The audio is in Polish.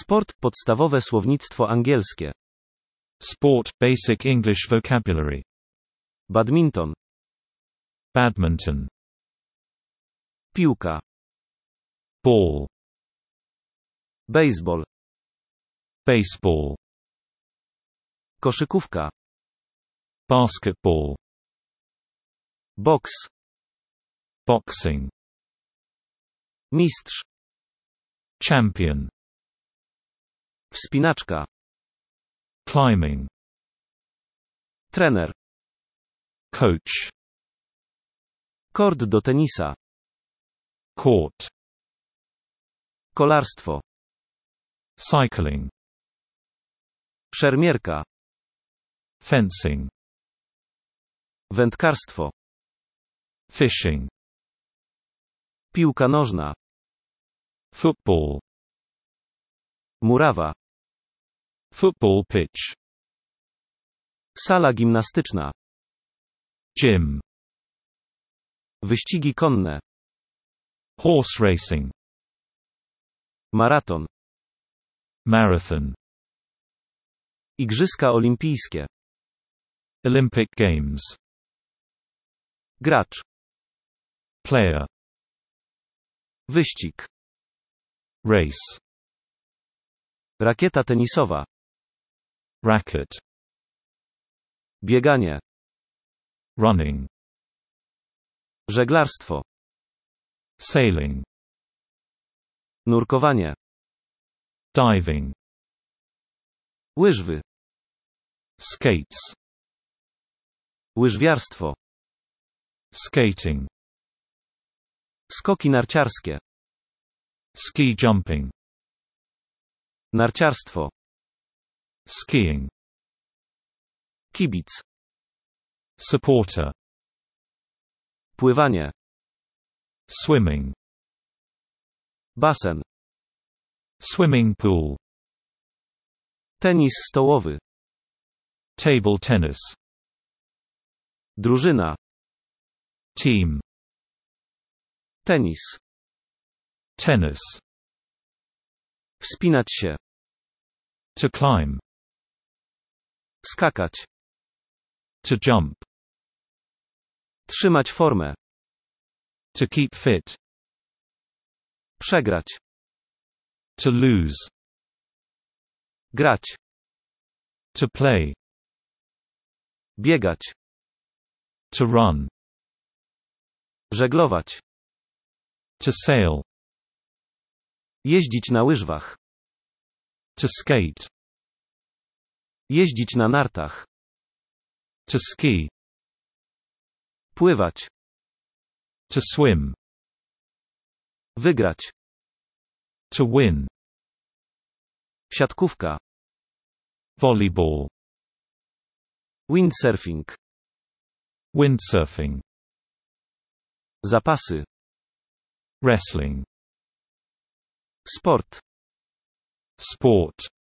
Sport – podstawowe słownictwo angielskie. Sport – basic English vocabulary. Badminton. Badminton. Piłka. Ball. Baseball. Baseball. Koszykówka. Basketball. Boks. Boxing. Mistrz. Champion. Wspinaczka. Climbing. Trener. Coach. Kort do tenisa. Court. Kolarstwo. Cycling. Szermierka. Fencing. Wędkarstwo. Fishing. Piłka nożna. Football. Murawa. Football pitch. Sala gimnastyczna. Gym. Wyścigi konne. Horse racing. Maraton. Marathon. Igrzyska olimpijskie. Olympic Games. Gracz. Player. Wyścig. Race. Rakieta tenisowa. Racket. Bieganie. Running. Żeglarstwo. Sailing. Nurkowanie. Diving. Łyżwy. Skates. Łyżwiarstwo. Skating. Skoki narciarskie. Ski jumping. Narciarstwo. Skiing. Kibic. Supporter. Pływanie. Swimming. Basen. Swimming pool. Tenis stołowy. Table tennis. Drużyna. Team. Tenis. Tennis. Wspinać się. To climb. Skakać. To jump. Trzymać formę. To keep fit. Przegrać. To lose. Grać. To play. Biegać. To run. Żeglować. To sail. Jeździć na łyżwach. To skate. Jeździć na nartach. To ski. Pływać. To swim. Wygrać. To win. Siatkówka. Volleyball. Windsurfing. Windsurfing. Zapasy. Wrestling. Sport. Sport.